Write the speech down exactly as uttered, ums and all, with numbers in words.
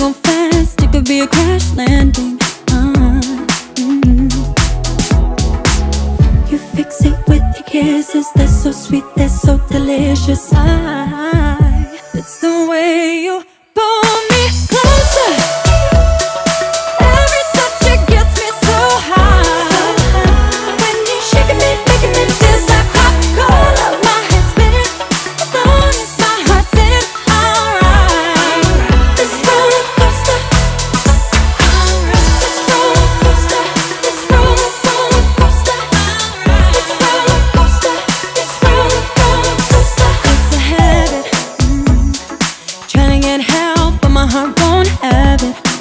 go fast, it could be a crash landing. uh, mm. You fix it with your kisses, they're so sweet, they're so delicious. I, it's the way you pull me closer. Every touch, it gets me so high. When you're shaking me, making me feel like hot cola. My head's spinning, as long as my heart's in it. Alright, this roller coaster. Alright, this roller coaster. This roller, roller coaster. Alright, this roller coaster. This roller, roller coaster. It's a habit. Mm. Trying to get help, but my heart won't have it.